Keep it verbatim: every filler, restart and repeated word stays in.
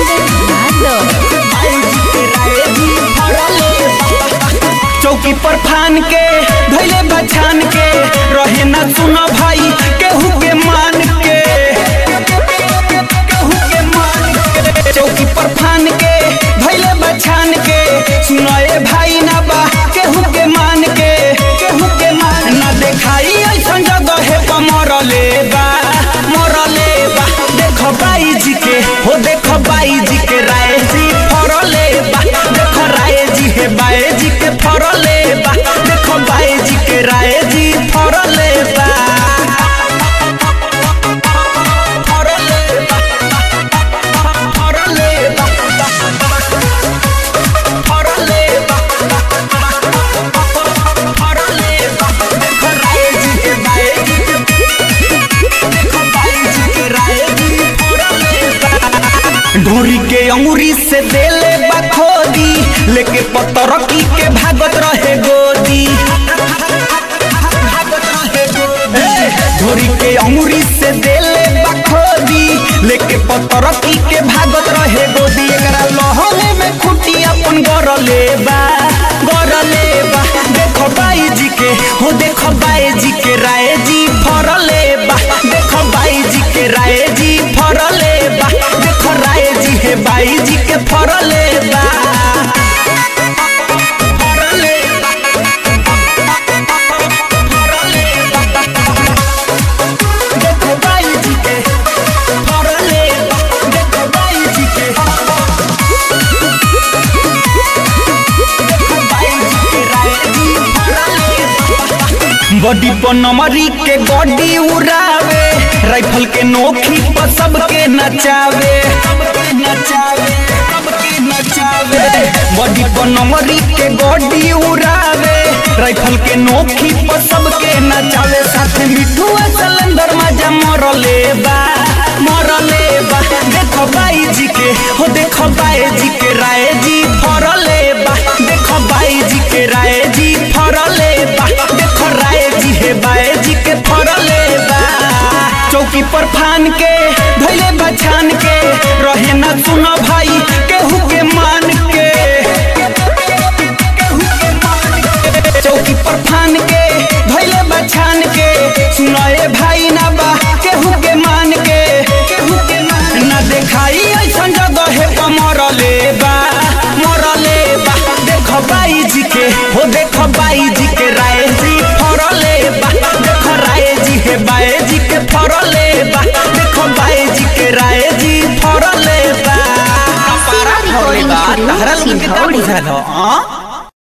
चौकी पर फान के धैले बछान के रहे ना सुनो भाई केहू के मान के केहू के मान के चौकी पर फान के धैले बछान के सुनो ए भाई ना बा केहू के मान के केहू के मान ना देखाई ऐसन जगह है पर मरले बा मरले बा देखो बाई जी के हो देखो बाई जी के राय जी फरले बा देखो राय जी है बाई जी के फरले बा देखो बाई जी के राय जी फरले बा फरले बा फरले बा फरले बा फरले बा देखो राय जी के बाई जी के देखो बाई जी के राय जी फरले बा ढोरी के अंगूरी से देले बा खोदी लेके पतरकी के भागत रहे गोदी ढोरी के अंगूरी से देले बा खोदी लेके पतरकी के भागत रहे गोदी एकरा लहले में खुटी अपन गरले बा गरले बा देखो बाई जी के हो देखो बाई जी के राय जी फरले बा देखो बाई जी के राय जी फरले बा देखो राय जी है बाई जी के फरले बा बॉडी पर नमरी के गड्डी उड़ावे राइफल के नोखी पर सबके नचावे सबके नचावे सबके नचावे बॉडी पर नमरी के गड्डी उड़ावे राइफल के नोखी पर सबके नचावे साथ मिठू सिलेंडर मजा मरले बा मरले बा देखो बाई जी के हो देखो बाई जी के राय जी फरले बा देखो बाई जी के राय जी फरले बा देखो राय जी है बाई जी के फरले बा चौकी पर फान के धैले बछान के रहे ना सुनो भाई केहू के मान के केहू के मान के चौकी पर फान के धैले बछान के सुनो ए भाई ना बा केहू के मान के केहू के मान ना देखाई ऐसन जगह है पर मरले बा मरले बा देखो बाई जी के हो देखो बाई जी के राय जी फरले बा देखो राय जी है बाई जी के फरले बा देखो बाई जी के राय जी फरले बा पारा फरले बा तहरा लोग के का बुझाल हो हां।